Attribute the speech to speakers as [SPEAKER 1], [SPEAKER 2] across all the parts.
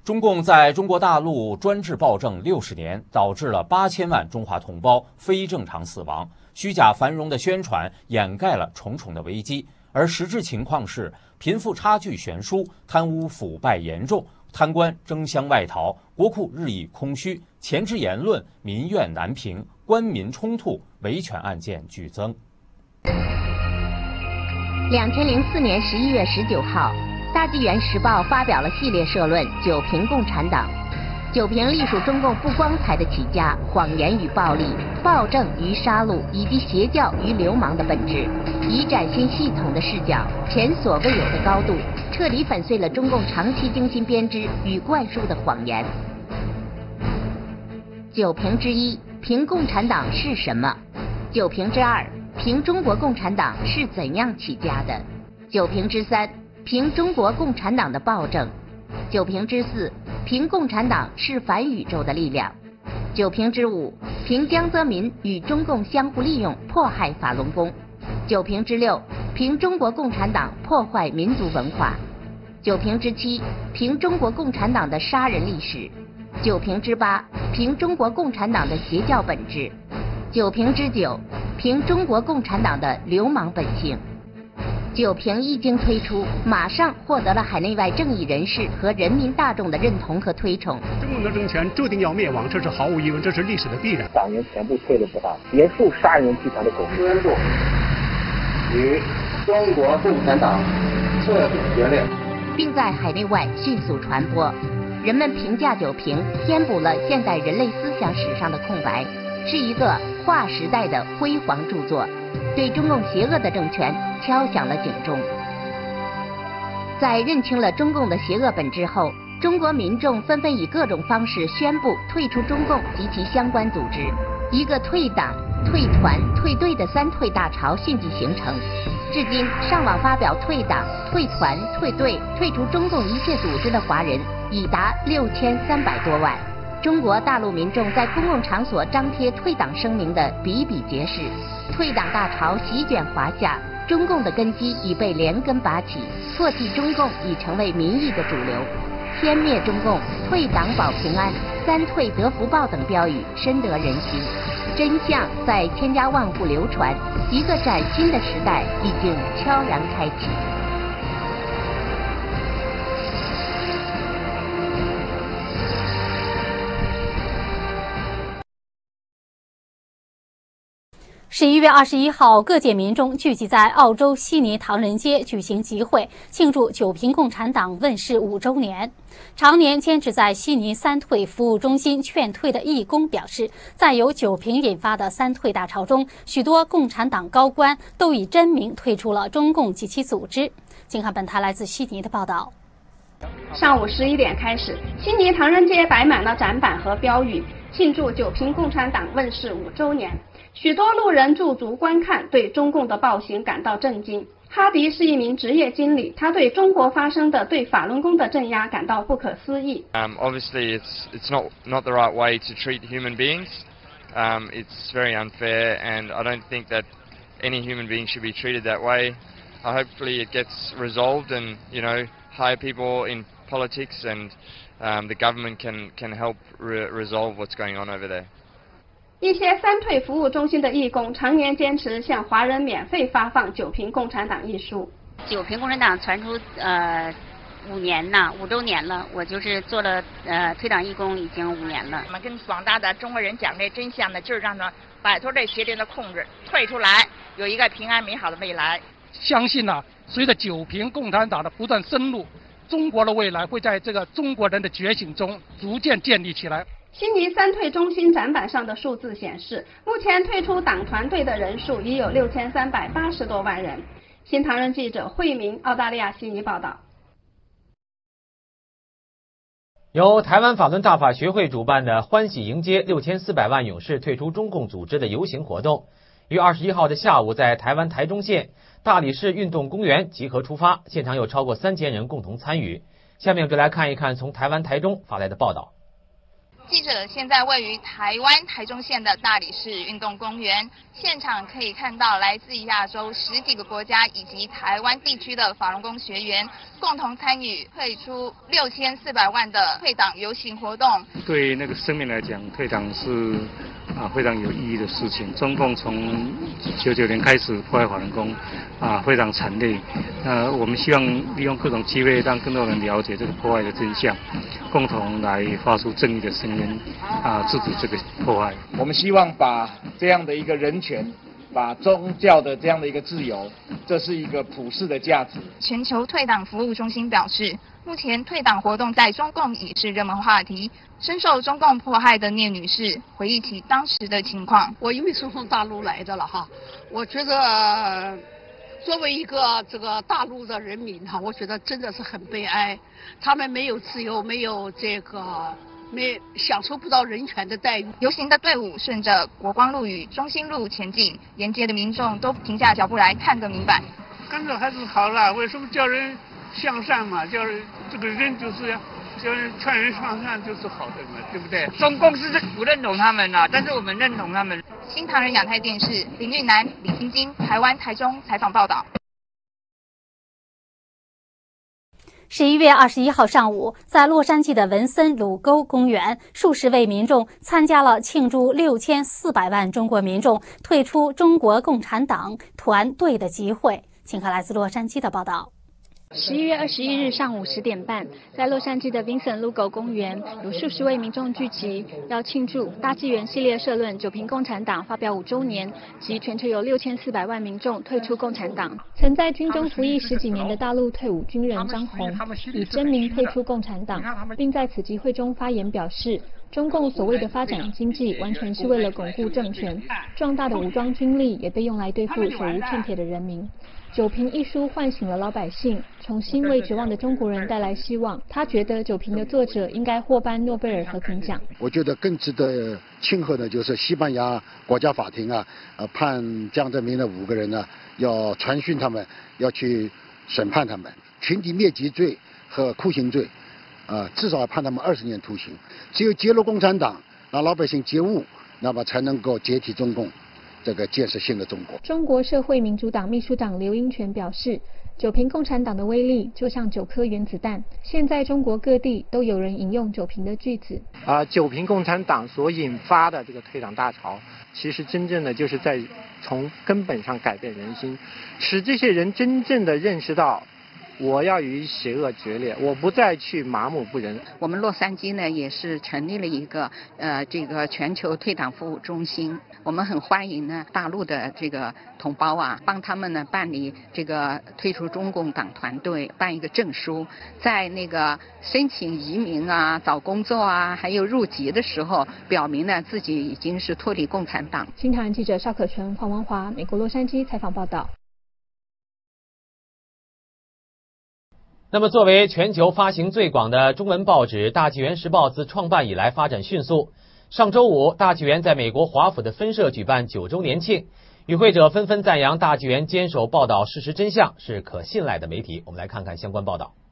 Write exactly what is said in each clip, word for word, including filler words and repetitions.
[SPEAKER 1] 中共在中国大陆专制暴政六十年，导致了八千万中华同胞非正常死亡。虚假繁荣的宣传掩盖了重重的危机，而实质情况是贫富差距悬殊，贪污腐败严重，贪官争相外逃，国库日益空虚，前置言论民怨难平，官民冲突、维权案件剧增。
[SPEAKER 2] 两千零四年十一月十九号，《大纪元时报》发表了系列社论《九评共产党》。九评隶属中共不光彩的起家、谎言与暴力、暴政与杀戮以及邪教与流氓的本质，以崭新系统的视角、前所未有的高度，彻底粉碎了中共长期精心编织与灌输的谎言。九评之一，评共产党是什么？九评之二，评中国共产党是怎样起家的？九评之三，评中国共产党的暴政。九评之四，评共产党是反宇宙的力量。九评之五，评江泽民与中共相互利用迫害法轮功。九评之六，评中国共产党破坏民族文化。九评之七，评中国共产党的杀人历史。九评之八，评中国共产党的邪教本质。九评之九，评中国共产党的流氓本性。九评一经推出，马上获得了海内外正义人士和人民大众的认同和推崇。
[SPEAKER 3] 中共的政权注定要灭亡，这是毫无疑问，这是历史的必然。
[SPEAKER 4] 党员全部退了不当，结束杀人集团的狗宣布与中国共产党彻底决裂，
[SPEAKER 2] 并在海内外迅速传播。人们评价九评填补了现代人类思想史上的空白，是一个划时代的辉煌著作，对中共邪恶的政权敲响了警钟。在认清了中共的邪恶本质后，中国民众纷纷以各种方式宣布退出中共及其相关组织，一个退党、退团、退队的三退大潮迅即形成。至今，上网发表退党、退团、退队、退出中共一切组织的华人已达六千三百多万。中国大陆民众在公共场所张贴退党声明的比比皆是，退党大潮席卷华夏，中共的根基已被连根拔起，唾弃中共已成为民意的主流。天灭中共、退党保平安、三退得福报等标语深得人心，真相在千家万户流传，一个崭新的时代已经悄然开启。
[SPEAKER 5] 十一月二十一号，各界民众聚集在澳洲悉尼唐人街举行集会，庆祝九评共产党问世五周年。常年坚持在悉尼三退服务中心劝退的义工表示，在由九评引发的三退大潮中，许多共产党高官都以真名退出了中共及其组织。请看本台来自悉尼的报道。
[SPEAKER 6] 上午十一点开始，悉尼唐人街摆满了展板和标语，庆祝九评共产党问世五周年。许多路人驻足观看，对中共的暴行感到震惊。哈迪是一名职业经理，他对中国发生的对法轮功的镇压感到不可思议。
[SPEAKER 7] Um, obviously, it's it's not not the right way to treat human beings. Um, it's very unfair, and I don't think that any human being should be treated that way. Uh, hopefully, it gets resolved, and you know, hire people in politics, and um, the government can can help re resolve what's going on over there.
[SPEAKER 6] 一些三退服务中心的义工常年坚持向华人免费发放《九评共产党》一书。
[SPEAKER 8] 九评共产党传出呃五年了，五周年了，我就是做了呃退党义工已经五年了。
[SPEAKER 9] 我们跟广大的中国人讲这真相呢，就是让他摆脱这邪灵的控制，退出来，有一个平安美好的未来。
[SPEAKER 10] 相信呢、啊，随着九评共产党的不断深入，中国的未来会在这个中国人的觉醒中逐渐建立起来。
[SPEAKER 6] 悉尼三退中心展板上的数字显示，目前退出党团队的人数已有六千三百八十多万人。新唐人记者惠明，澳大利亚悉尼报道。
[SPEAKER 11] 由台湾法轮大法学会主办的欢喜迎接六千四百万勇士退出中共组织的游行活动，于二十一号的下午在台湾台中县大理市运动公园集合出发，现场有超过三千人共同参与。下面就来看一看从台湾台中发来的报道。
[SPEAKER 12] 记者现在位于台湾台中县的大理市运动公园，现场可以看到来自亚洲十几个国家以及台湾地区的法轮功学员共同参与退出六千四百万的退党游行活动。
[SPEAKER 13] 对那个生命来讲，退党是啊非常有意义的事情。中共从九九年开始破坏法轮功，啊非常惨烈。那我们希望利用各种机会，让更多人了解这个破坏的真相，共同来发出正义的声音，啊制止这个破坏。
[SPEAKER 14] 我们希望把这样的一个人权，把宗教的这样的一个自由，这是一个普世的价值。
[SPEAKER 12] 全球退党服务中心表示，目前退党活动在中共已是热门话题。深受中共迫害的聂女士回忆起当时的情况：
[SPEAKER 15] 我因为是从大陆来的了哈，我觉得作为一个这个大陆的人民哈，我觉得真的是很悲哀，他们没有自由，没有这个。没享受不到人权的待遇。
[SPEAKER 12] 游行的队伍顺着国光路与中心路前进，沿街的民众都停下脚步来看个明白。
[SPEAKER 16] 跟着还是好了，为什么叫人向善嘛？叫人这个人就是要叫人劝人向善就是好的嘛，对不对？
[SPEAKER 17] 中共是不认同他们啦，但是我们认同他们。
[SPEAKER 12] 新唐人亚太电视林玉南、李晶晶，台湾台中采访报道。
[SPEAKER 5] 十一月二十一号上午，在洛杉矶的文森鲁沟公园，数十位民众参加了庆祝六千四百万中国民众退出中国共产党团队的集会。请看来自洛杉矶的报道。
[SPEAKER 18] 十一月二十一日上午十点半，在洛杉矶的 Vincent Lugo 公园，有数十位民众聚集，要庆祝大纪元系列社论“九评共产党”发表五周年，及全球有六千四百万民众退出共产党。曾在军中服役十几年的大陆退伍军人张红，以真名退出共产党，并在此集会中发言表示，中共所谓的发展经济，完全是为了巩固政权，壮大的武装军力也被用来对付手无寸铁的人民。九评一书唤醒了老百姓，重新为绝望的中国人带来希望。他觉得九评的作者应该获颁诺贝尔和平奖。
[SPEAKER 19] 我觉得更值得庆贺的就是西班牙国家法庭啊，呃判江泽民的五个人呢，要传讯他们，要去审判他们，群体灭极罪和酷刑罪，呃至少要判他们二十年徒刑。只有揭露共产党，让老百姓觉悟，那么才能够解体中共。这个建设性的中国。
[SPEAKER 18] 中国社会民主党秘书长刘英权表示，九评共产党的威力就像九颗原子弹，现在中国各地都有人引用九评的句子。
[SPEAKER 20] 啊、呃，九评共产党所引发的这个退党大潮，其实真正的就是在从根本上改变人心，使这些人真正的认识到，我要与邪恶决裂，我不再去麻木不仁。
[SPEAKER 21] 我们洛杉矶呢也是成立了一个呃这个全球退党服务中心，我们很欢迎呢大陆的这个同胞啊，帮他们呢办理这个退出中共党团队，办一个证书，在那个申请移民啊、找工作啊，还有入籍的时候，表明呢自己已经是脱离共产党。
[SPEAKER 18] 新唐人记者邵可纯、黄文华，美国洛杉矶采访报道。
[SPEAKER 11] 那么，作为全球发行最广的中文报纸，《大纪元时报》自创办以来发展迅速。上周五，大纪元在美国华府的分社举办九周年庆，与会者纷纷赞扬大纪元坚守报道事实真相，是可信赖的媒体。我们来看看相关报道。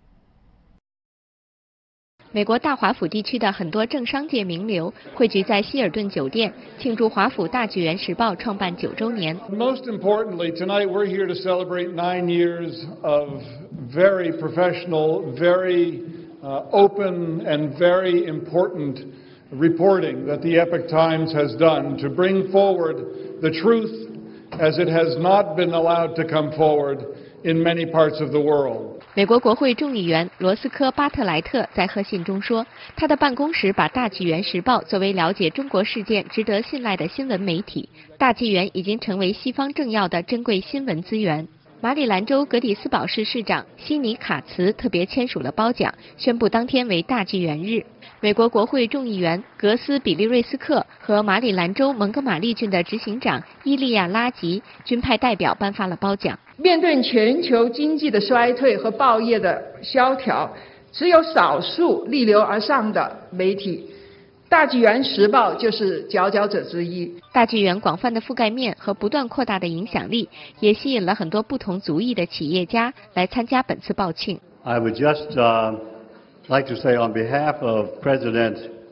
[SPEAKER 22] 美国大华府地区的很多政商界名流汇聚在希尔顿酒店，庆祝华府大纪元时报创办九周年。
[SPEAKER 23] Most importantly, tonight we're here to celebrate nine years of very professional, very uh, open, and very important reporting that the Epoch Times has done to bring forward the truth as it has not been allowed to come forward in many parts of the world.
[SPEAKER 22] 美国国会众议员罗斯科巴特莱特在贺信中说，他的办公室把《大纪元时报》作为了解中国事件值得信赖的新闻媒体。大纪元已经成为西方政要的珍贵新闻资源。马里兰州格里斯堡市市长西尼卡茨特别签署了褒奖，宣布当天为大纪元日。美国国会众议员格斯比利瑞斯克和马里兰州蒙哥马利郡的执行长伊利亚拉吉均派代表颁发了褒奖。
[SPEAKER 24] 面对全球经济的衰退和报业的萧条，只有少数逆流而上的媒体，大纪元时报就是佼佼者之一。
[SPEAKER 22] 大纪元广泛的覆盖面和不断扩大的影响力，也吸引了很多不同族裔的企业家来参加本次报庆。
[SPEAKER 25] I would just uh, like to say on behalf of President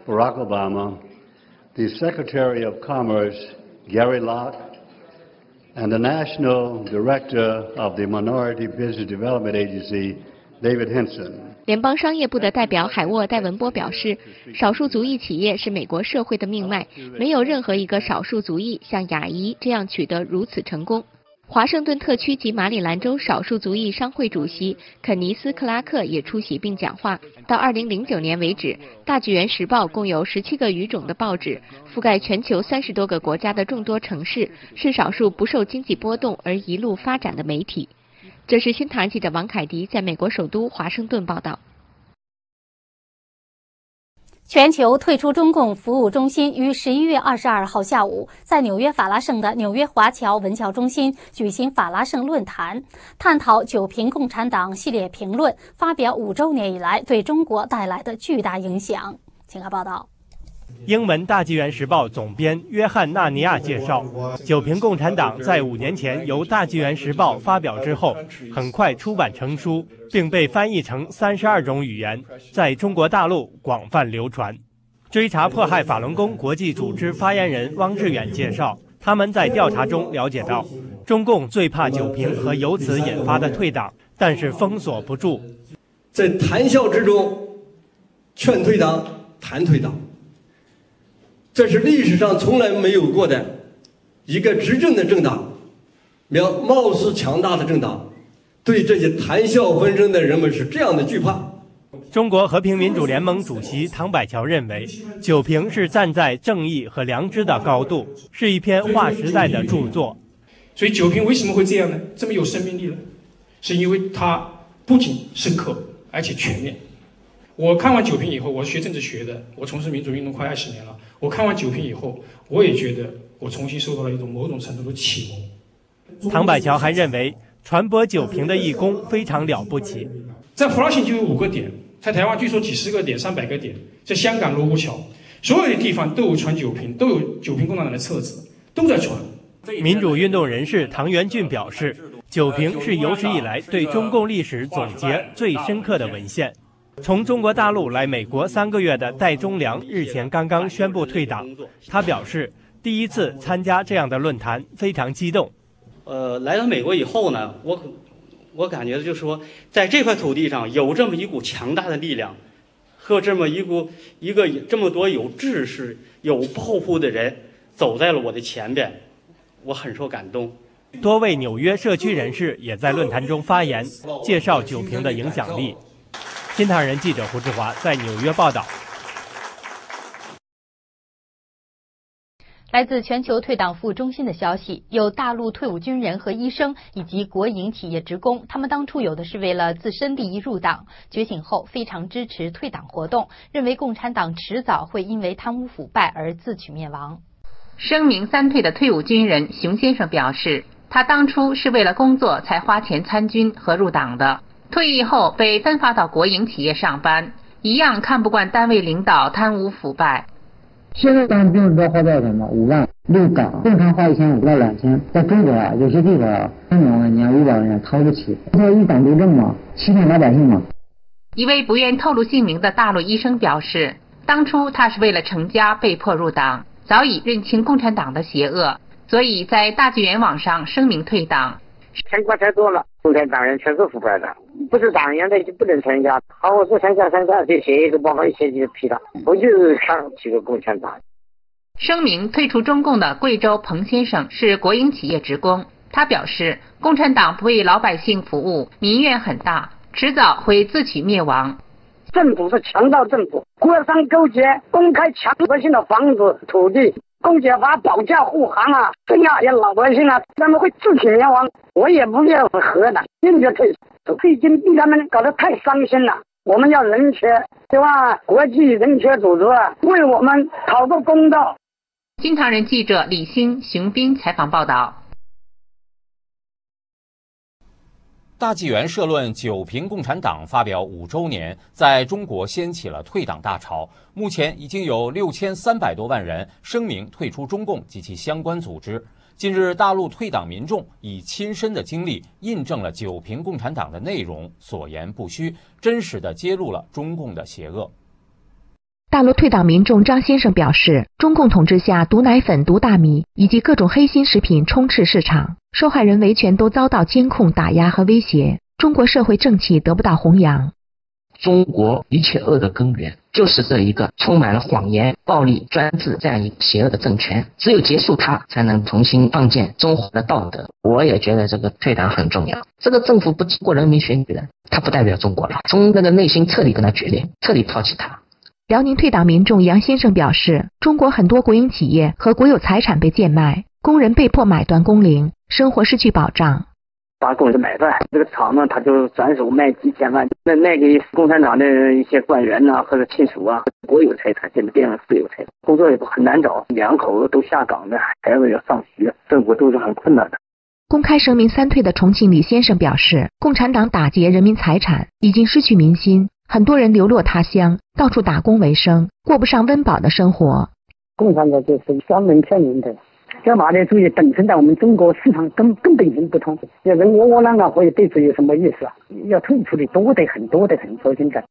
[SPEAKER 1] Barack Obama, the Secretary of Commerce, Gary Locke, and the National Director of the Minority Business Development Agency, David Henson。
[SPEAKER 22] 联邦商业部的代表海沃·戴文波表示，少数族裔企业是美国社会的命脉，没有任何一个少数族裔像亚裔这样取得如此成功。华盛顿特区及马里兰州少数族裔商会主席肯尼斯·克拉克也出席并讲话。到二零零九年为止，《大纪元时报》共有十七个语种的报纸，覆盖全球三十多个国家的众多城市，是少数不受经济波动而一路发展的媒体。这是新唐记者王凯迪在美国首都华盛顿报道。
[SPEAKER 5] 全球退出中共服务中心于十一月二十二号下午，在纽约法拉盛的纽约华侨文教中心举行法拉盛论坛，探讨九评共产党系列评论发表五周年以来对中国带来的巨大影响。请看报道。
[SPEAKER 2] 英文《大纪元时报》总编约翰·纳尼亚介绍，九评共产党在五年前由《大纪元时报》发表之后，很快出版成书，并被翻译成三十二种语言，在中国大陆广泛流传。追查迫害法轮功国际组织发言人汪志远介绍，他们在调查中了解到，中共最怕九评和由此引发的退党，但是封锁不住。
[SPEAKER 3] 在谈笑之中，劝退党，谈退党。这是历史上从来没有过的一个执政的政党，貌貌似强大的政党，对这些谈笑风生的人们是这样的惧怕。
[SPEAKER 2] 中国和平民主联盟主席唐百乔认为，九评是站在正义和良知的高度，是一篇划时代的著作。
[SPEAKER 4] 所以九评为什么会这样呢？这么有生命力呢？是因为它不仅深刻，而且全面。我看完九评以后，我学政治学的，我从事民主运动快二十年了。我看完九评以后，我也觉得我重新受到了一种某种程度的启
[SPEAKER 2] 蒙。唐百乔还认为，传播九评的义工非常了不起。
[SPEAKER 4] 在福劳县就有五个点，在台湾据说几十个点、上百个点，在香港罗湖桥，所有的地方都有传九评，都有九评共产党的册子，都在传。
[SPEAKER 2] 民主运动人士唐元俊表示，九评是有史以来对中共历史总结最深刻的文献。从中国大陆来美国三个月的戴忠良日前刚刚宣布退党，他表示第一次参加这样的论坛，非常激动。
[SPEAKER 25] 呃，来到美国以后呢，我我感觉就是说，在这块土地上有这么一股强大的力量，和这么一股一个这么多有志士、有抱负的人走在了我的前边，我很受感动。
[SPEAKER 2] 多位纽约社区人士也在论坛中发言，介绍九评的影响力。新唐人记者胡志华在纽约报道。
[SPEAKER 22] 来自全球退党服务中心的消息，有大陆退伍军人和医生以及国营企业职工，他们当初有的是为了自身利益入党，觉醒后非常支持退党活动，认为共产党迟早会因为贪污腐败而自取灭亡。
[SPEAKER 26] 声名三退的退伍军人熊先生表示，他当初是为了工作才花钱参军和入党的，退役后被分发到国营企业上班，一样看不惯单位领导贪污腐败。
[SPEAKER 27] 现在当兵知道花多少钱吗？五万。入党正常花一千五到两千，在中国啊，有些地方啊，三百万年、五百万年掏不起。说一党独政嘛，欺骗老百姓嘛。
[SPEAKER 26] 一位不愿透露姓名的大陆医生表示，当初他是为了成家被迫入党，早已认清共产党的邪恶，所以在大纪元网上声明退党。
[SPEAKER 28] 牵挂太多了，共产党人全是腐败的，不是党员的就不能参加。好，我说参加参加，就写一个报告，一写就批了。我就是看这个共产党。
[SPEAKER 26] 声明退出中共的贵州彭先生是国营企业职工，他表示，共产党不为老百姓服务，民怨很大，迟早会自取灭亡。
[SPEAKER 28] 政府是强盗政府，官商勾结，公开抢老百姓的房子、土地。公检法保驾护航啊，镇压些老百姓啊，他们会自取灭亡。我也不愿和的，坚决退出。已经被他们搞得太伤心了。我们要人权，希望国际人权组织为我们讨个公道。
[SPEAKER 26] 新唐人记者李欣、熊斌采访报道。
[SPEAKER 11] 大纪元社论九评共产党发表五周年，在中国掀起了退党大潮。目前已经有六千三百多万人声明退出中共及其相关组织。近日，大陆退党民众以亲身的经历印证了九评共产党的内容，所言不虚，真实地揭露了中共的邪恶。
[SPEAKER 22] 大陆退党民众张先生表示，中共统治下毒奶粉、毒大米以及各种黑心食品充斥市场，受害人维权都遭到监控、打压和威胁，中国社会正气得不到弘扬。
[SPEAKER 6] 中国一切恶的根源就是这一个充满了谎言、暴力、专制这样一个邪恶的政权，只有结束它，才能重新创建中华的道德。我也觉得这个退党很重要。这个政府不经过人民选举的，它不代表中国了，从那个内心彻底跟他决裂，彻底抛弃他。
[SPEAKER 22] 辽宁退党民众杨先生表示，中国很多国营企业和国有财产被贱卖，工人被迫买断工龄，生活失去保障。
[SPEAKER 28] 把工人买断，这个厂呢，他就转手卖几千万，那卖给共产党的一些官员呐、啊、或者亲属啊，国有财产现在变成私有财产，工作也不很难找，两口子都下岗的，孩子要上学，生活都是很困难的。
[SPEAKER 22] 公开声明三退的重庆李先生表示，共产党打劫人民财产已经失去民心，很多人流落他乡，到处打工为生，过不上温饱的生活。
[SPEAKER 28] 共产党就是专门骗人的，这马列主义本身在我们中国市场根根本性不通，要人窝窝囊囊或者对此有什么意思啊？要退出的多得很，多得很，说真的。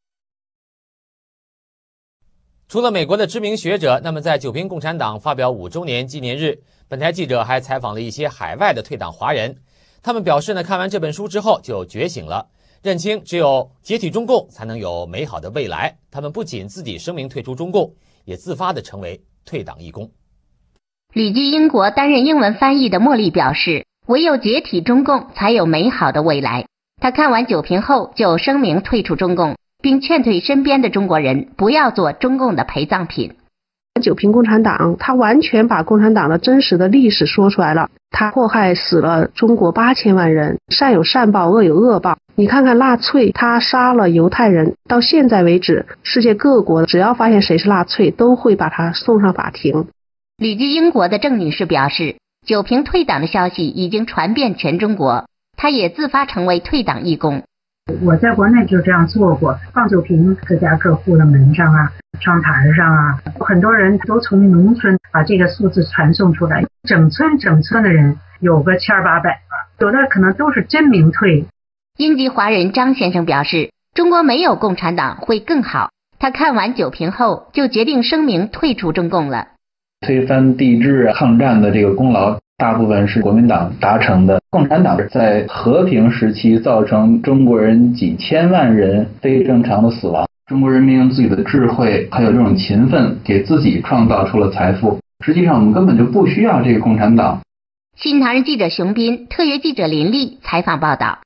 [SPEAKER 11] 除了美国的知名学者，那么在九评共产党发表五周年纪念日，本台记者还采访了一些海外的退党华人，他们表示呢，看完这本书之后就觉醒了，认清只有解体中共才能有美好的未来。他们不仅自己声明退出中共，也自发地成为退党义工。
[SPEAKER 22] 旅居英国担任英文翻译的茉莉表示，唯有解体中共才有美好的未来。她看完九评后就声明退出中共，并劝退身边的中国人不要做中共的陪葬品。
[SPEAKER 7] 九评共产党，他完全把共产党的真实的历史说出来了。他迫害死了中国八千万人，善有善报，恶有恶报。你看看纳粹，他杀了犹太人，到现在为止，世界各国只要发现谁是纳粹，都会把他送上法庭。
[SPEAKER 22] 旅居英国的郑女士表示，九评退党的消息已经传遍全中国，她也自发成为退党义工。
[SPEAKER 8] 我在国内就这样做过，放九评各家各户的门上啊、窗台上啊，很多人都从农村把这个数字传送出来，整村整村的人有个千八百个，有的可能都是真名退。
[SPEAKER 22] 英籍华人张先生表示，中国没有共产党会更好。他看完九评后就决定声明退出中共了。
[SPEAKER 9] 推翻帝制抗战的这个功劳大部分是国民党达成的，共产党在和平时期造成中国人几千万人非正常的死亡，中国人民用自己的智慧还有这种勤奋给自己创造出了财富，实际上我们根本就不需要这个共产党。
[SPEAKER 22] 新唐人记者熊斌，特约记者林丽采访报道。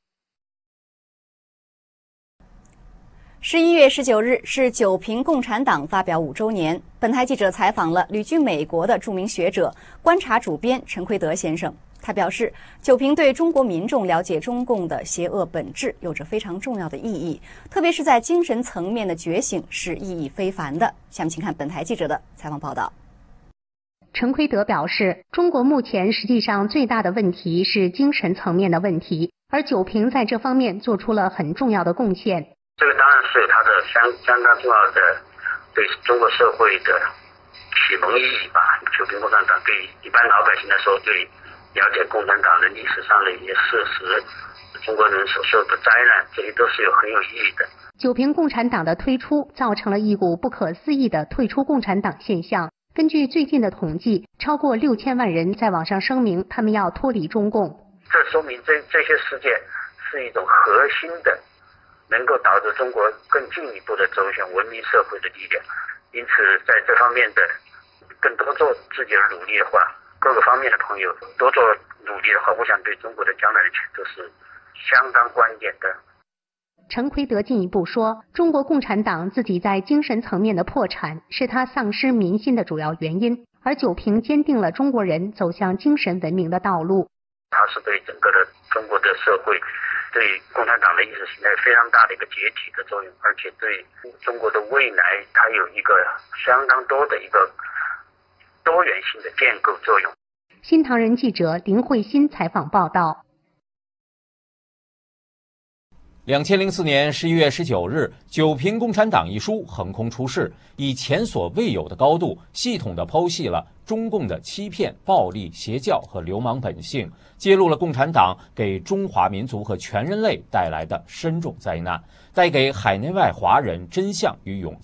[SPEAKER 10] 十一月十九日是九评共产党发表五周年。本台记者采访了旅居美国的著名学者、观察主编陈奎德先生。他表示，九评对中国民众了解中共的邪恶本质有着非常重要的意义，特别是在精神层面的觉醒是意义非凡的。下面请看本台记者的采访报道。
[SPEAKER 22] 陈奎德表示，中国目前实际上最大的问题是精神层面的问题，而九评在这方面做出了很重要的贡献。
[SPEAKER 13] 这个当然是有它的相相当重要的对中国社会的启蒙意义吧。九评共产党对一般老百姓来说，对了解共产党的历史上的一些事实，中国人所受的灾难，这些都是有很有意义的。
[SPEAKER 22] 九评共产党的推出造成了一股不可思议的退出共产党现象。根据最近的统计，超过六千万人在网上声明他们要脱离中共。
[SPEAKER 13] 这说明这这些事件是一种核心的能够导致中国更进一步的走向文明社会的力量，因此在这方面的更多做自己的努力的话，各个方面的朋友多做努力的话，我想对中国的将来的前途是相当关键的。
[SPEAKER 22] 陈奎德进一步说，中国共产党自己在精神层面的破产是他丧失民心的主要原因，而九评坚定了中国人走向精神文明的道路。
[SPEAKER 13] 它是对整个的中国的社会，对共产党的意识形态非常大的一个解体的作用，而且对中国的未来它有一个相当多的一个多元性的建构作用。
[SPEAKER 22] 新唐人记者林慧欣采访报道。
[SPEAKER 14] 两千零四年十一月十九日，《九评共产党》一书横空出世，以前所未有的高度，系统地剖析了中共的欺骗、暴力、邪教和流氓本性，揭露了共产党给中华民族和全人类带来的深重灾难，带给海内外华人真相与勇气，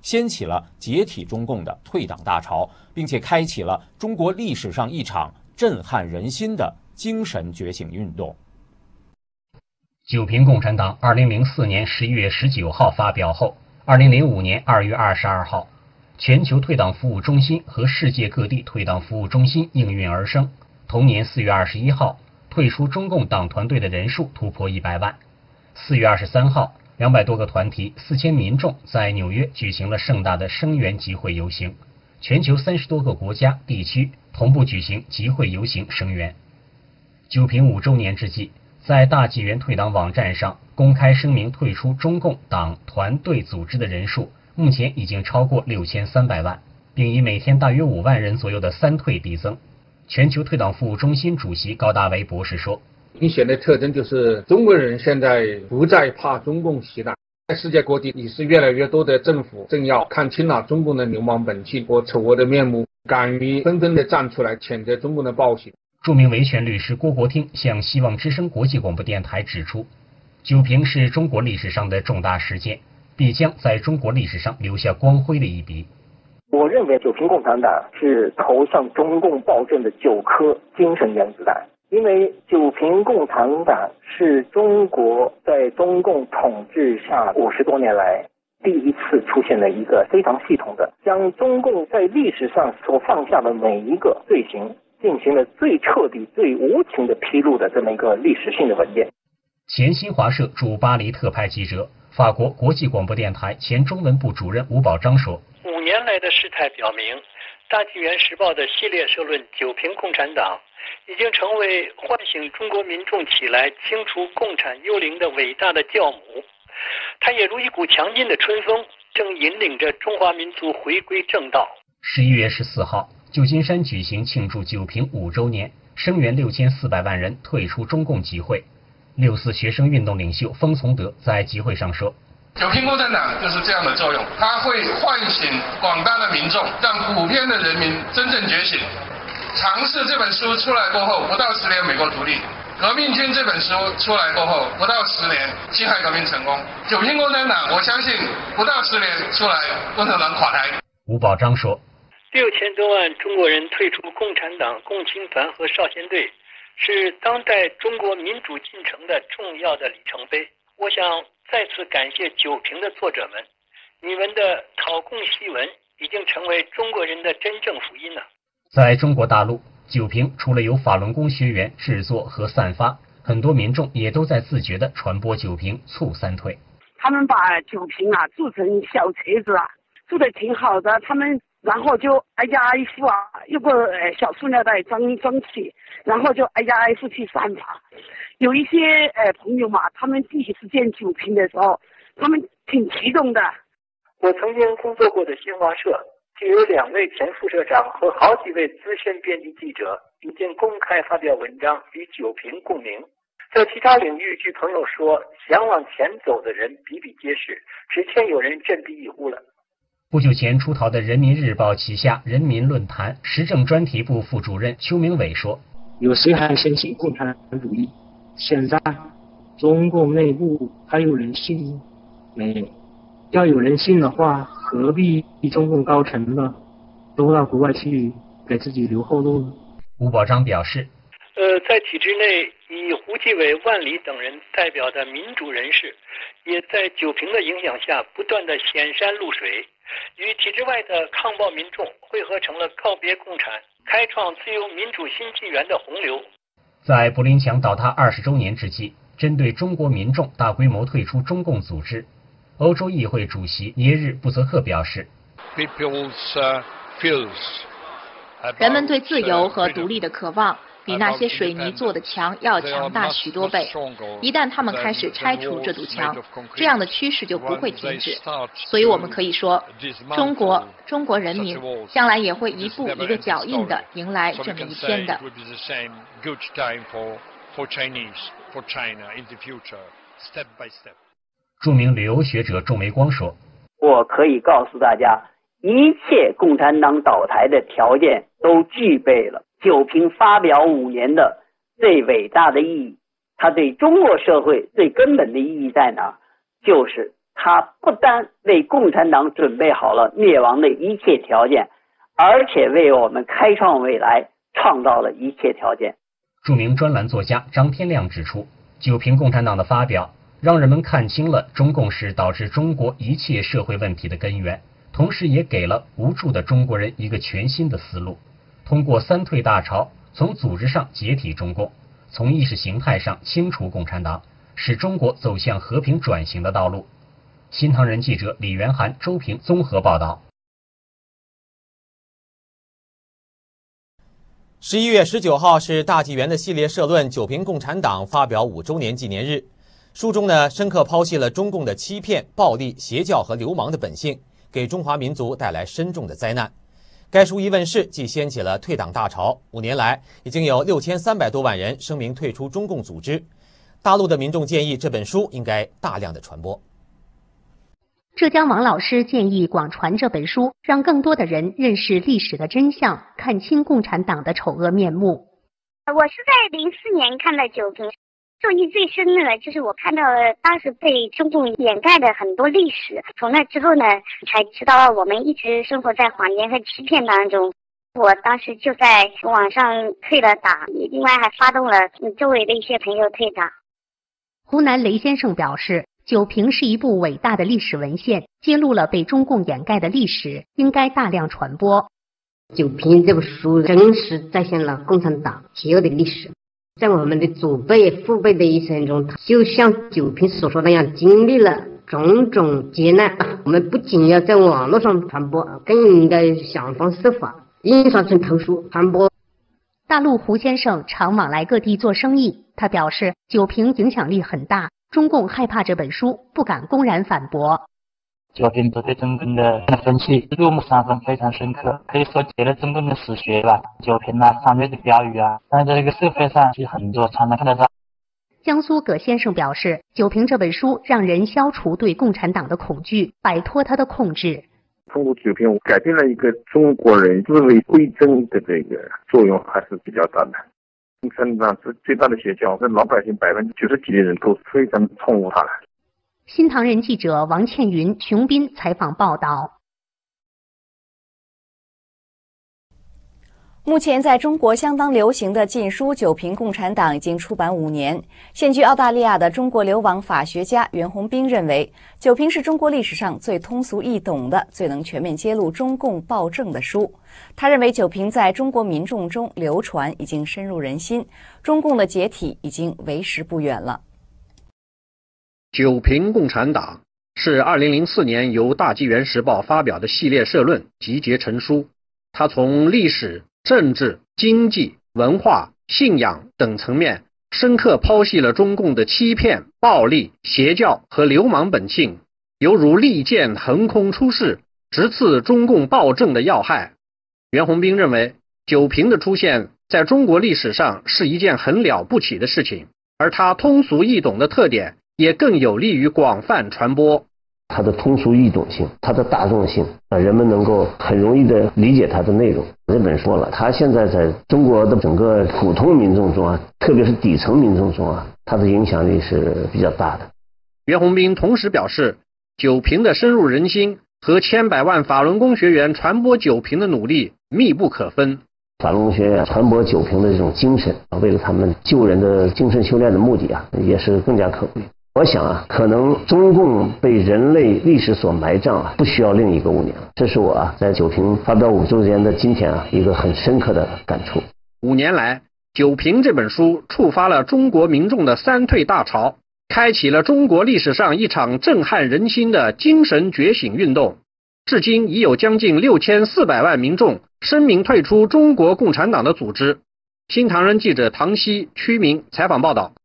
[SPEAKER 14] 掀起了解体中共的退党大潮，并且开启了中国历史上一场震撼人心的精神觉醒运动。
[SPEAKER 12] 九平共产党二零零四年十一月十九号发表后，二零零五年二月二十二号，全球退党服务中心和世界各地退党服务中心应运而生。同年四月二十一号，退出中共党团队的人数突破一百万。四月二十三号，两百多个团体、四千民众在纽约举行了盛大的声援集会游行，全球三十多个国家地区同步举行集会游行声援。九平五周年之际，在大纪元退党网站上公开声明退出中共党团队组织的人数，目前已经超过六千三百万，并以每天大约五万人左右的三退递增。全球退党服务中心主席高大为博士说，
[SPEAKER 15] 明显的特征就是中国人现在不再怕中共洗脑，在世界各地也是越来越多的政府政要看清了中共的流氓本性和丑恶的面目，敢于纷纷的站出来谴责中共的暴行。
[SPEAKER 12] 著名维权律师郭国听向希望之声国际广播电台指出，九平是中国历史上的重大事件，必将在中国历史上留下光辉的一笔。
[SPEAKER 16] 我认为九平共产党是投向中共暴政的九颗精神原子弹，因为九平共产党是中国在中共统治下五十多年来第一次出现了一个非常系统的将中共在历史上所犯下的每一个罪行进行了最彻底、最无情的披露的这么一个历史性的文件。
[SPEAKER 12] 前新华社驻巴黎特派记者、法国国际广播电台前中文部主任吴宝章说，
[SPEAKER 17] 五年来的事态表明，大纪元时报的系列社论《九平共产党》已经成为唤醒中国民众起来、清除共产幽灵的伟大的教母。它也如一股强劲的春风，正引领着中华民族回归正道。
[SPEAKER 12] 十一月十四号，旧金山举行庆祝九平五周年，声援六千四百万人退出中共集会。六四学生运动领袖封从德在集会上说，
[SPEAKER 18] 九平共产党就是这样的作用，它会唤醒广大的民众，让普遍的人民真正觉醒。尝试这本书出来过后，不到十年美国独立；革命军这本书出来过后，不到十年辛亥革命成功。九平共产党，我相信不到十年出来，共产党垮台。
[SPEAKER 12] 吴宝章说，
[SPEAKER 17] 六千多万中国人退出共产党、共青团和少先队，是当代中国民主进程的重要的里程碑。我想再次感谢九平的作者们，你们的讨共檄文已经成为中国人的真正福音了。
[SPEAKER 12] 在中国大陆，九平除了由法轮功学员制作和散发，很多民众也都在自觉地传播九平促三退。
[SPEAKER 28] 他们把九平啊做成小册子啊，做得挺好的，他们然后就挨家挨户啊，用个呃小塑料袋装装起，然后就挨家挨户去散发。有一些呃朋友嘛，他们第一次见九平的时候，他们挺激动的。
[SPEAKER 17] 我曾经工作过的新华社，就有两位前副社长和好几位资深编辑记者已经公开发表文章与九平共鸣。在其他领域，据朋友说，想往前走的人比比皆是，只欠有人振臂一呼了。
[SPEAKER 12] 不久前出逃的人民日报旗下人民论坛时政专题部副主任邱明伟说，
[SPEAKER 19] 有谁还相信共产主义？现在中共内部还有人信吗？没有。要有人信的话，何必中共高层呢都到国外去给自己留后路呢？
[SPEAKER 12] 吴宝章表示，
[SPEAKER 17] 呃，在体制内以胡继伟、万里等人代表的民主人士，也在九平的影响下不断的显山露水，与体制外的抗暴民众汇合成了告别共产、开创自由民主新纪元的洪流。
[SPEAKER 12] 在柏林墙倒塌二十周年之际，针对中国民众大规模退出中共组织，欧洲议会主席耶日布泽克表示，
[SPEAKER 22] 人们对自由和独立的渴望比那些水泥做的墙要强大许多倍。一旦他们开始拆除这堵墙，这样的趋势就不会停止。所以我们可以说，中国、中国人民将来也会一步一个脚印地迎来这么一天的。
[SPEAKER 12] 著名旅游学者仲维光说，
[SPEAKER 28] 我可以告诉大家，一切共产党倒台的条件都具备了。九平发表五年的最伟大的意义，它对中国社会最根本的意义在哪？就是
[SPEAKER 1] 他不单为共产党准备好了灭亡的一切条件，而且为我们开创未来创造了一切条件。
[SPEAKER 12] 著名专栏作家张天亮指出，九评共产党的发表让人们看清了中共是导致中国一切社会问题的根源，同时也给了无助的中国人一个全新的思路。通过三退大潮，从组织上解体中共，从意识形态上清除共产党，使中国走向和平转型的道路。新唐人记者李元涵、周平综合报道。
[SPEAKER 11] 十一月十九号是大纪元的系列社论《九评共产党》发表五周年纪念日。书中呢，深刻剖析了中共的欺骗、暴力、邪教和流氓的本性，给中华民族带来深重的灾难。该书一问世，即掀起了退党大潮。五年来，已经有六千三百多万人声明退出中共组织。大陆的民众建议这本书应该大量的传播。
[SPEAKER 22] 浙江王老师建议广传这本书，让更多的人认识历史的真相，看清共产党的丑恶面目。
[SPEAKER 3] 我是在零四年看的九评，受益最深的呢，就是我看到了当时被中共掩盖的很多历史。从那之后呢，才知道我们一直生活在谎言和欺骗当中。我当时就在网上退了党，另外还发动了周围的一些朋友退党。
[SPEAKER 22] 湖南雷先生表示，九评是一部伟大的历史文献，揭露了被中共掩盖的历史，应该大量传播。
[SPEAKER 4] 九评这部书真实再现了共产党邪恶的历史，在我们的祖辈父辈的一生中，就像九评所说那样，经历了种种劫难。我们不仅要在网络上传播，更应该想方设法印刷成图书传播。
[SPEAKER 22] 大陆胡先生常往来各地做生意，他表示九评影响力很大，中共害怕这本书，不敢公然反驳。
[SPEAKER 5] 九评对中共的分析入木三分非常深刻，可以说解了中共的史学吧。九评啊，三月的标语啊，但在这个社会上是很多常常看得到。
[SPEAKER 22] 江苏葛先生表示，九评这本书让人消除对共产党的恐惧，摆脱他的控制。
[SPEAKER 20] 通过九评，改变了一个中国人思维归真的这个作用还是比较大的。共产党是最大的邪教，这老百姓百分之九十几的人都非常痛恶他。
[SPEAKER 22] 新唐人记者王倩云、熊斌采访报道。
[SPEAKER 10] 目前在中国相当流行的禁书《九评共产党》已经出版五年。现居澳大利亚的中国流亡法学家袁宏斌认为，《九评》是中国历史上最通俗易懂的、最能全面揭露中共暴政的书。他认为，《九评》在中国民众中流传已经深入人心，中共的解体已经为时不远了。
[SPEAKER 21] 《九评共产党》是二零零四年由大纪元时报发表的系列社论集结成书，它从历史、政治、经济、文化、信仰等层面深刻剖析了中共的欺骗、暴力、邪教和流氓本性，犹如利剑横空出世，直刺中共暴政的要害。袁宏斌认为，九评的出现在中国历史上是一件很了不起的事情，而它通俗易懂的特点也更有利于广泛传播。
[SPEAKER 23] 它的通俗易懂性，它的大众性，啊，人们能够很容易的理解它的内容。这本书了，它现在在中国的整个普通民众中啊，特别是底层民众中啊，它的影响力是比较大的。
[SPEAKER 21] 袁宏斌同时表示，九评的深入人心和千百万法轮功学员传播九评的努力密不可分。
[SPEAKER 23] 法轮功学员传播九评的这种精神，为了他们救人的精神修炼的目的啊，也是更加可贵。我想啊，可能中共被人类历史所埋葬啊，不需要另一个五年了。这是我啊在九评发表五周年的今天啊，一个很深刻的感触。
[SPEAKER 21] 五年来，九评这本书触发了中国民众的三退大潮，开启了中国历史上一场震撼人心的精神觉醒运动。至今已有将近六千四百万民众声明退出中国共产党的组织。新唐人记者唐希、曲明采访报道。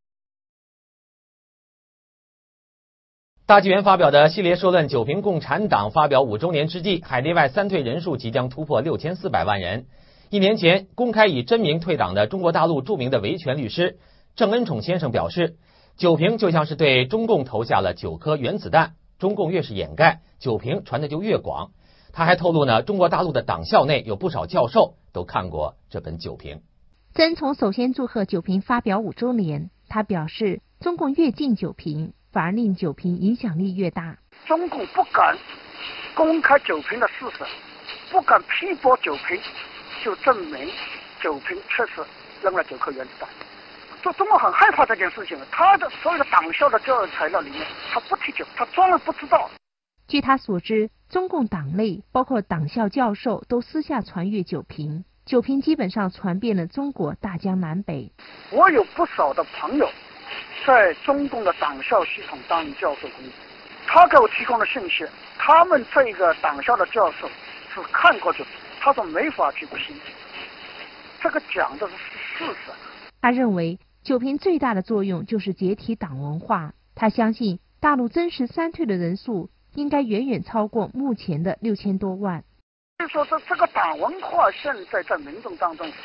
[SPEAKER 11] 大纪元发表的系列社论《九评共产党》发表五周年之际，海内外三退人数即将突破六千四百万人。一年前公开以真名退党的中国大陆著名的维权律师郑恩宠先生表示，九评就像是对中共投下了九颗原子弹，中共越是掩盖，九评传的就越广。他还透露呢，中国大陆的党校内有不少教授都看过这本九评。
[SPEAKER 22] 曾从首先祝贺九评发表五周年，他表示，中共越禁九评，反而令九评影响力越大。
[SPEAKER 2] 中共不敢公开酒瓶的事实，不敢批驳酒瓶，就证明酒瓶确实扔了九颗原子弹。就中国很害怕这件事情，他的所有的党校的教育材料里面，他不提酒，他装了不知道。
[SPEAKER 22] 据他所知，中共党内包括党校教授都私下传阅酒瓶，酒瓶基本上传遍了中国大江南北。
[SPEAKER 2] 我有不少的朋友在中共的党校系统当教授工作，他给我提供的信息，他们这个党校的教授是看过酒瓶，他说没法去不信，这个讲的是事实。
[SPEAKER 22] 他认为酒瓶最大的作用就是解体党文化，他相信大陆真实三退的人数应该远远超过目前的六千多万。
[SPEAKER 2] 所以说这这个党文化现在在民众当中是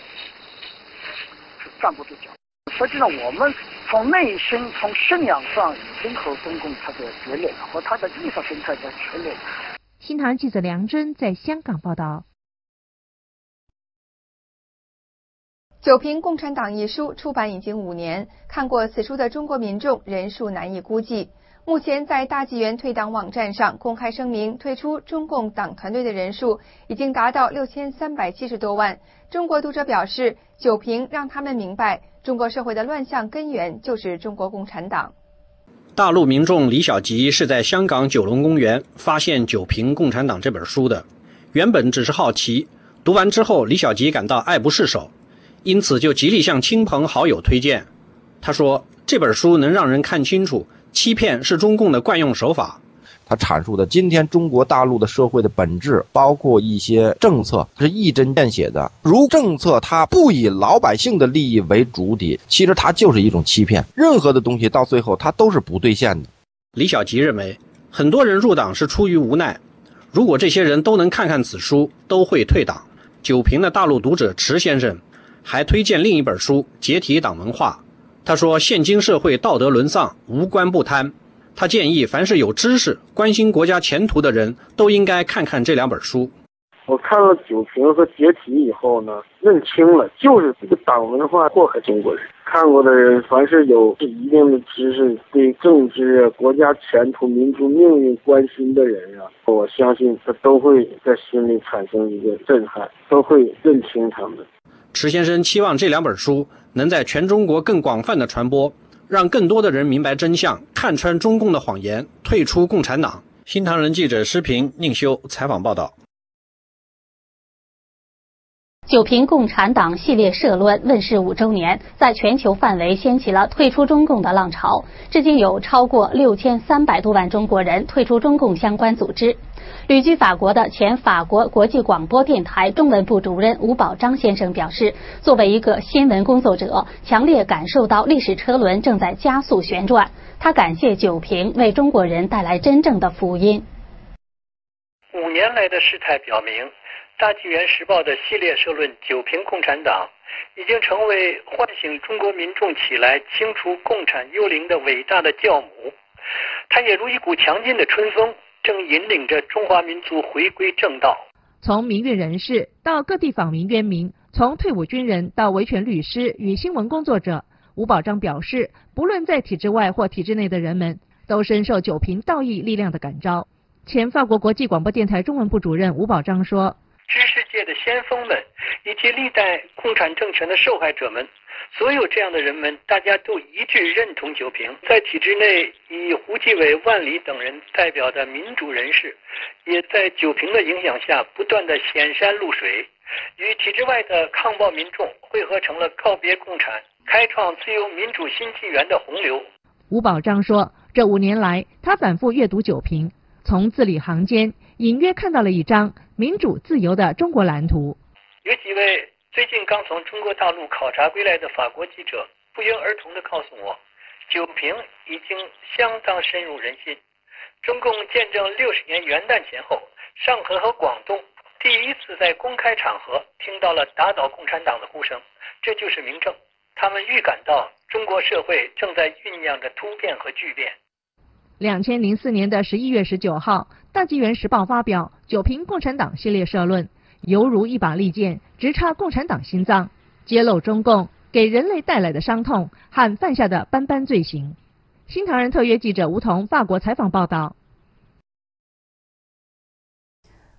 [SPEAKER 2] 是站不住脚。实际上我们从内心从信仰上已经和中共它的决裂了，和它的意识形态在决裂了。
[SPEAKER 22] 新唐记者梁真在香港报道。
[SPEAKER 6] 酒瓶共产党一书出版已经五年，看过此书的中国民众人数难以估计。目前在大纪元退党网站上公开声明退出中共党团队的人数已经达到六千三百七十多万。中国读者表示，酒瓶让他们明白中国社会的乱象根源就是中国共产党。
[SPEAKER 21] 大陆民众李小吉是在香港九龙公园发现《酒瓶共产党》这本书的，原本只是好奇，读完之后李小吉感到爱不释手，因此就极力向亲朋好友推荐。他说，这本书能让人看清楚欺骗是中共的惯用手法。
[SPEAKER 7] 他阐述的今天中国大陆的社会的本质，包括一些政策是一针见血的。如政策它不以老百姓的利益为主体，其实它就是一种欺骗。任何的东西到最后它都是不兑现的。
[SPEAKER 21] 李小吉认为，很多人入党是出于无奈，如果这些人都能看看此书，都会退党。酒瓶的大陆读者池先生还推荐另一本书《解体党文化》。他说，现今社会道德沦丧，无官不贪。他建议凡是有知识、关心国家前途的人都应该看看这两本书。
[SPEAKER 8] 我看了酒瓶和解体以后呢，认清了就是这个党文化祸害中国人。看过的人，凡是有一定的知识、对政治、国家前途、民族命运关心的人啊，我相信他都会在心里产生一个震撼，都会认清他们。
[SPEAKER 21] 池先生期望这两本书能在全中国更广泛的传播，让更多的人明白真相，看穿中共的谎言，退出共产党。新唐人记者施平、宁修采访报道。
[SPEAKER 24] 酒瓶共产党系列社论问世五周年，在全球范围掀起了退出中共的浪潮，至今有超过六千三百多万中国人退出中共相关组织。旅居法国的前法国国际广播电台中文部主任吴宝章先生表示，作为一个新闻工作者，强烈感受到历史车轮正在加速旋转。他感谢酒瓶为中国人带来真正的福音。
[SPEAKER 17] 五年来的事态表明，大纪元时报的系列社论《酒瓶共产党》已经成为唤醒中国民众起来、清除共产幽灵的伟大的教母。它也如一股强劲的春风，正引领着中华民族回归正道。
[SPEAKER 22] 从民运人士到各地访民冤民，从退伍军人到维权律师与新闻工作者，吴宝章表示，不论在体制外或体制内的人们，都深受酒瓶道义力量的感召。前法国国际广播电台中文部主任吴宝章说，
[SPEAKER 17] 知识界的先锋们以及历代共产政权的受害者们，所有这样的人们，大家都一致认同酒瓶。在体制内以胡继伟、万里等人代表的民主人士，也在酒瓶的影响下不断的显山露水，与体制外的抗暴民众汇合成了告别共产、开创自由民主新纪元的洪流。
[SPEAKER 22] 吴宝章说，这五年来他反复阅读酒瓶，从字里行间隐约看到了一张民主自由的中国蓝图。
[SPEAKER 17] 有几位最近刚从中国大陆考察归来的法国记者不约而同地告诉我，酒瓶已经相当深入人心。中共建政六十年元旦前后，上河和广东第一次在公开场合听到了打倒共产党的呼声，这就是明证。他们预感到中国社会正在酝酿着突变和巨变。
[SPEAKER 22] 两千零四年的十一月十九号，大纪元时报发表《酒瓶共产党》系列社论，犹如一把利剑直插共产党心脏，揭露中共给人类带来的伤痛和犯下的斑斑罪行。新唐人特约记者吴彤法国采访报道。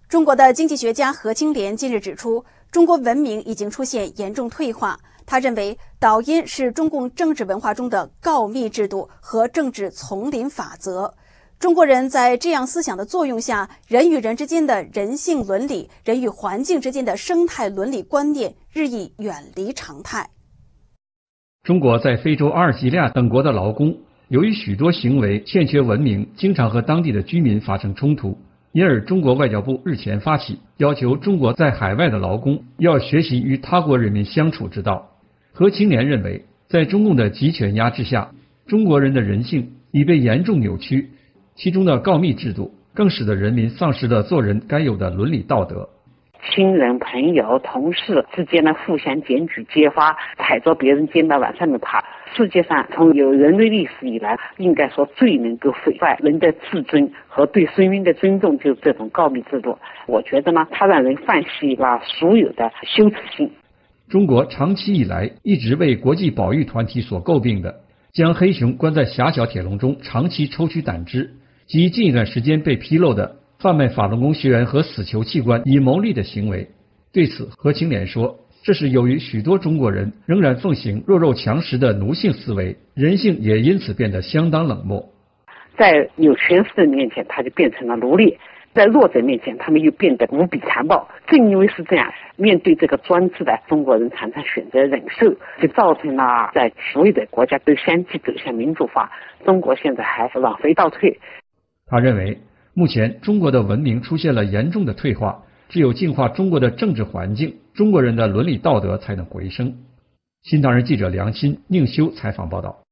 [SPEAKER 9] 中国的经济学家何清濂近日指出，中国文明已经出现严重退化。他认为，导因是中共政治文化中的告密制度和政治丛林法则。中国人在这样思想的作用下，人与人之间的人性伦理、人与环境之间的生态伦理观念日益远离常态。
[SPEAKER 13] 中国在非洲阿尔及利亚等国的劳工，由于许多行为欠缺文明，经常和当地的居民发生冲突。因而，中国外交部日前发起要求中国在海外的劳工要学习与他国人民相处之道。何清濂认为，在中共的集权压制下，中国人的人性已被严重扭曲，其中的告密制度更使得人民丧失了做人该有的伦理道德。
[SPEAKER 14] 亲人、朋友、同事之间的互相检举揭发，踩着别人肩膀往上面爬。世界上从有人类历史以来，应该说最能够毁坏人的自尊和对生命的尊重，就是这种告密制度。我觉得呢，它让人放弃了所有的羞耻心。
[SPEAKER 13] 中国长期以来一直为国际保育团体所诟病的，将黑熊关在狭小铁笼中长期抽取胆汁，及近一段时间被披露的贩卖法轮功学员和死囚器官以牟利的行为。对此，何清濂说，这是由于许多中国人仍然奉行弱肉强食的奴性思维，人性也因此变得相当冷漠。
[SPEAKER 14] 在有权势的面前，他就变成了奴隶；在弱者面前，他们又变得无比残暴。正因为是这样，面对这个专制的中国人常常选择忍受，就造成了在所有的国家都相继走向民主化，中国现在还是往回倒退。
[SPEAKER 13] 他认为，目前中国的文明出现了严重的退化，只有净化中国的政治环境，中国人的伦理道德才能回升。新唐人记者梁鑫、宁修采访报道。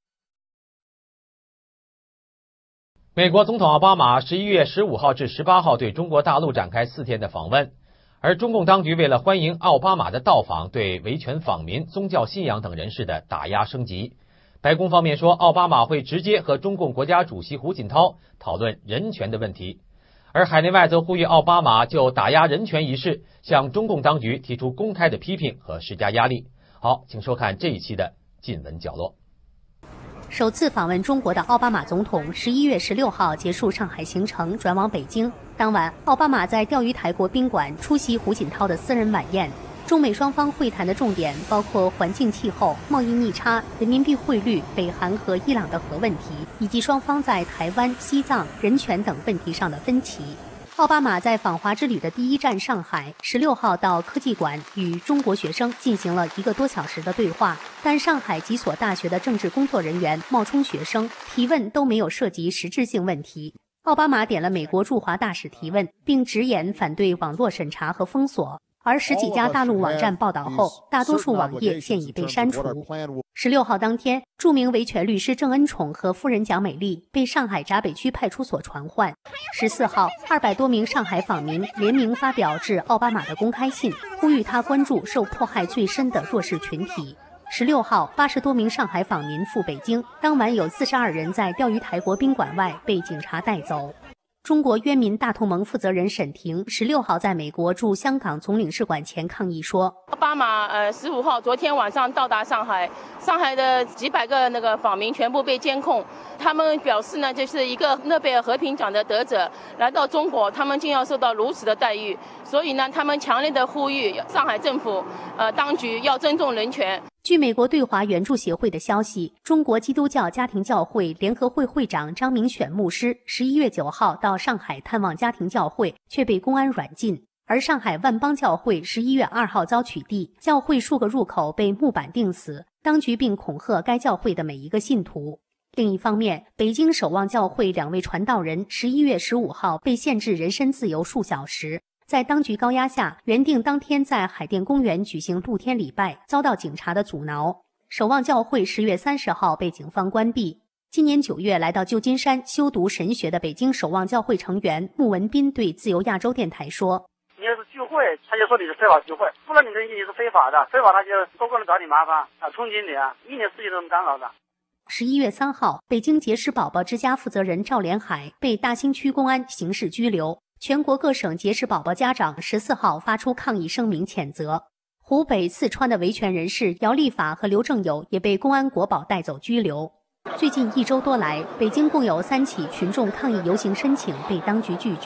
[SPEAKER 11] 美国总统奥巴马十一月十五号至十八号对中国大陆展开四天的访问，而中共当局为了欢迎奥巴马的到访，对维权访民、宗教信仰等人士的打压升级。白宫方面说，奥巴马会直接和中共国家主席胡锦涛讨论人权的问题，而海内外则呼吁奥巴马就打压人权一事向中共当局提出公开的批评和施加压力。好，请收看这一期的近闻角落。
[SPEAKER 22] 首次访问中国的奥巴马总统十一月十六号结束上海行程，转往北京。当晚，奥巴马在钓鱼台国宾馆出席胡锦涛的私人晚宴。中美双方会谈的重点包括环境气候、贸易逆差、人民币汇率、北韩和伊朗的核问题，以及双方在台湾、西藏、人权等问题上的分歧。奥巴马在访华之旅的第一站上海，十六号到科技馆与中国学生进行了一个多小时的对话，但上海几所大学的政治工作人员冒充学生提问都没有涉及实质性问题。奥巴马点了美国驻华大使提问，并直言反对网络审查和封锁。而十几家大陆网站报道后，大多数网页现已被删除。十六号当天，著名维权律师郑恩宠和夫人蒋美丽被上海闸北区派出所传唤。十四号，二百多名上海访民联名发表致奥巴马的公开信，呼吁他关注受迫害最深的弱势群体。十六号，八十多名上海访民赴北京，当晚有四十二人在钓鱼台国宾馆外被警察带走。中国冤民大同盟负责人沈婷十六号在美国驻香港总领事馆前抗议说，
[SPEAKER 15] 奥巴马呃十五号昨天晚上到达上海，上海的几百个那个访民全部被监控。他们表示呢，就是一个诺贝尔和平奖的得者来到中国，他们竟要受到如此的待遇，所以呢，他们强烈的呼吁上海政府呃当局要尊重人权。
[SPEAKER 22] 据美国对华援助协会的消息，中国基督教家庭教会联合会会长张明选牧师十一月九号到上海探望家庭教会，却被公安软禁。而上海万邦教会十一月二号遭取缔，教会数个入口被木板钉死，当局并恐吓该教会的每一个信徒。另一方面，北京守望教会两位传道人十一月十五号被限制人身自由数小时。在当局高压下，原定当天在海淀公园举行露天礼拜，遭到警察的阻挠。守望教会十月三十号被警方关闭。今年九月来到旧金山修读神学的北京守望教会成员穆文斌对自由亚洲电台说：“
[SPEAKER 16] 你要是聚会，他就说你是非法聚会；不然你这你是非法的，非法他就多过来找你麻烦啊，冲击你啊，一年四季都能干扰的。”
[SPEAKER 22] 十一月三号，北京杰士宝宝之家负责人赵连海被大兴区公安刑事拘留。全国各省杰士宝宝家长十四号发出抗议声明谴责。湖北、四川的维权人士姚立法和刘正友也被公安国保带走拘留。最近一周多来，北京共有三起群众抗议游行申请被当局拒绝。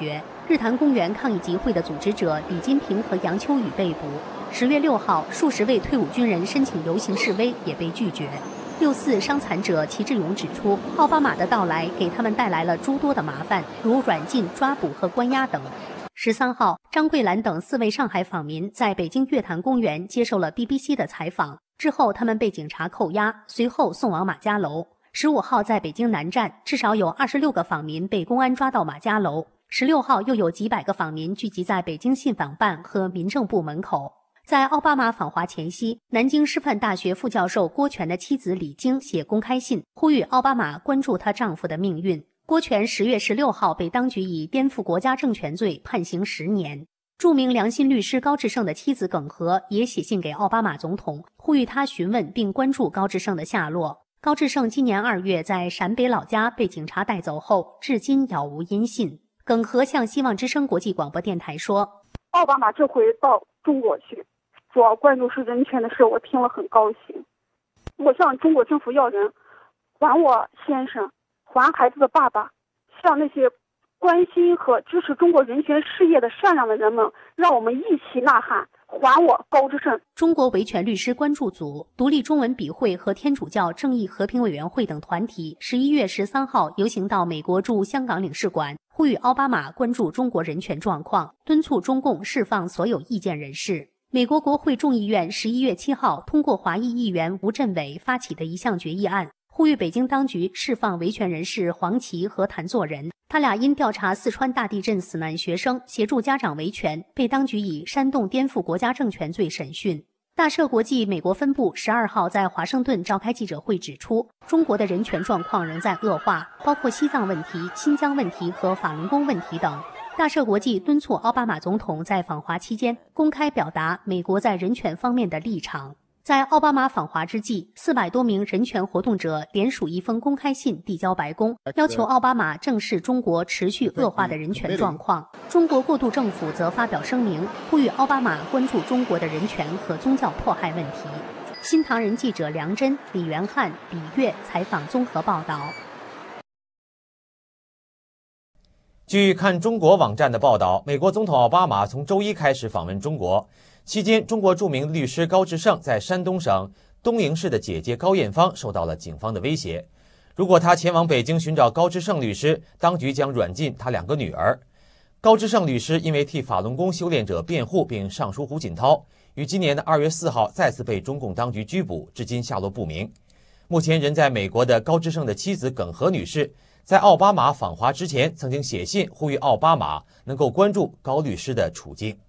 [SPEAKER 24] 日坛公园抗议集会的组织者李金平和杨秋雨被捕。十月六号，数十位退伍军人申请游行示威也被拒绝。六四伤残者齐志勇指出，奥巴马的到来给他们带来了诸多的麻烦，如软禁、抓捕和关押等。十三号，张桂兰等四位上海访民在北京月坛公园接受了 B B C 的采访，之后他们被警察扣押，随后送往马家楼。十五号，在北京南站，至少有二十六个访民被公安抓到马家楼。十六号，又有几百个访民聚集在北京信访办和民政部门口。在奥巴马访华前夕，南京师范大学副教授郭全的妻子李晶写公开信，呼吁奥巴马关注她丈夫的命运。郭全十月十六号被当局以颠覆国家政权罪判刑十年。著名良心律师高志胜的妻子耿和也写信给奥巴马总统，呼吁他询问并关注高志胜的下落。高志胜今年二月在陕北老家被警察带走后，至今杳无音信。耿和向希望之声国际广播电台说：“
[SPEAKER 1] 奥巴马这回到中国去，主要关注是人权的事，我听了很高兴。我向中国政府要人，还我先生，还孩子的爸爸，向那些关心和支持中国人权事业的善良的人们，让我们一起呐喊，还我高志胜。”
[SPEAKER 24] 中国维权律师关注组、独立中文笔会和天主教正义和平委员会等团体十一月十三号游行到美国驻香港领事馆，呼吁奥巴马关注中国人权状况，敦促中共释放所有意见人士。美国国会众议院十一月七号通过华裔议员吴振伟发起的一项决议案，呼吁北京当局释放维权人士黄琦和谭作人。他俩因调查四川大地震死难学生、协助家长维权，被当局以煽动颠覆国家政权罪审讯。大赦国际美国分部十二号在华盛顿召开记者会，指出中国的人权状况仍在恶化，包括西藏问题、新疆问题和法轮功问题等。大赦国际敦促奥巴马总统在访华期间公开表达美国在人权方面的立场。在奥巴马访华之际，四百多名人权活动者联署一封公开信递交白宫，要求奥巴马正视中国持续恶化的人权状况。中国过渡政府则发表声明，呼吁奥巴马关注中国的人权和宗教迫害问题。新唐人记者梁真、李元汉、李月采访综合报道。
[SPEAKER 11] 据看中国网站的报道，美国总统奥巴马从周一开始访问中国。期间，中国著名律师高志胜在山东省东营市的姐姐高艳芳受到了警方的威胁。如果他前往北京寻找高志胜律师，当局将软禁他两个女儿。高志胜律师因为替法轮功修炼者辩护并上书胡锦涛，于今年的二月四号再次被中共当局拘捕，至今下落不明。目前人在美国的高志胜的妻子耿和女士，在奥巴马访华之前曾经写信呼吁奥巴马能够关注高律师的处境。